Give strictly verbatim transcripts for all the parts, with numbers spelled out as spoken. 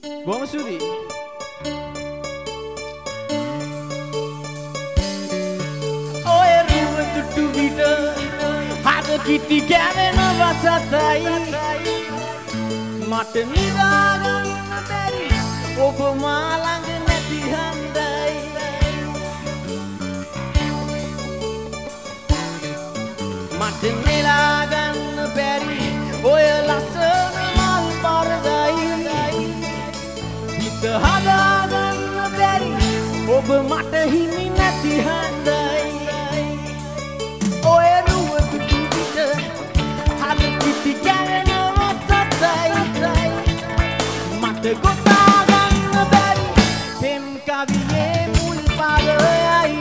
බොහොම ස්තුතියි. ඔය රුව තුට්ටු විට හද කිටි කැවෙනවා සතයි. මට නිදාගන්න බැරි ඔබ මා ළඟ නැති හන්දයි. මට නෙලාගන්න බැරි ඔය ලස්සන මල් පරදයි. හිත හදාගන්න බැරි ඔබ මට හිමි නැති හන්දයි. ඔය රුව තුටු විට හද කිටි කැවෙනවා සතයි. මට ගොතාගන්න බැරි පෙම් කවියේ මුල් පදයයි.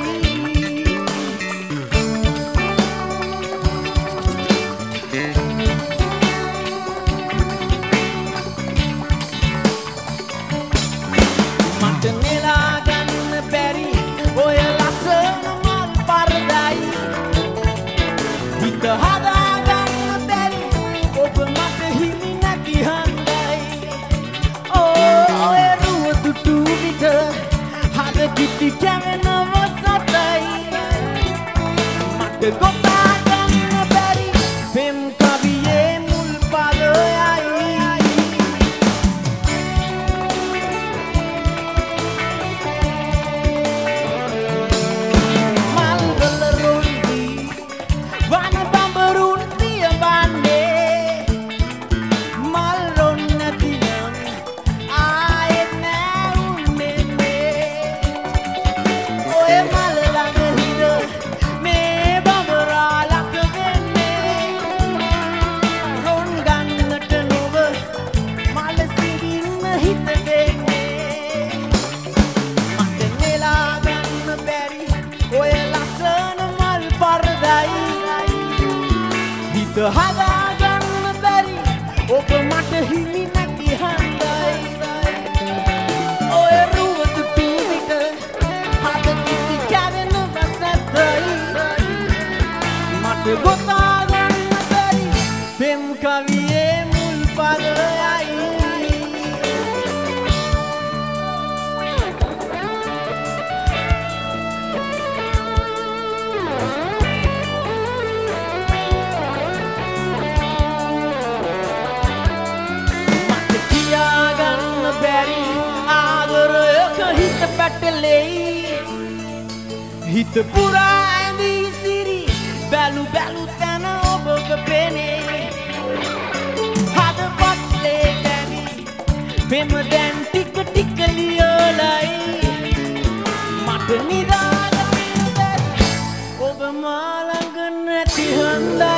මට නෙලාගන්න බැරි ඔය ලස්සන මල් පරදයි. හිත හදාගන්න බැරි ඔබ මට හිමි නැති හන්දයි. ඔය රුව තුටු විට හද කිටි කැවෙනවා සතයි. මට ගොතාගන්න බැරි පෙම් කවියේ මුල් පදයයි. මල්වල රොල්දී වන බඹරුන් පියඹන්නේ. මල් රොන් නැතිනම් ආයෙත් නෑ උන්නේ. ඔය මල ළඟ හිර මේ බඹරා ලක වෙන්නේ. රොන් ගන්නට නොව මල සිරින්න හිත දෙන්නේ. මට නෙලාගන්න බැරි ඔය ලස්සන මල් පරදයි. හිත හදාගන්න බැරි ඔබ මට හිමි නැති හන්දයි. ඔය රුව තුටු විට හද කිටි කැවෙනවා සතයි. මට ගොතාගන්න බැරි පෙම් කවියේ මුල් පදයයි. මට කියාගන්න බැරි ආදරයක හිත පැටලෙයි. හිත පුරා ඇඳී සිරි බැලු බැලු තැන ඔබක පෙනේ. හදපත්ලේ දැනි පෙම දැන් ටික ටික ලියලයි. මට නිදාගන්න බැරි ඔබ මා ළඟ නැති හන්දයි.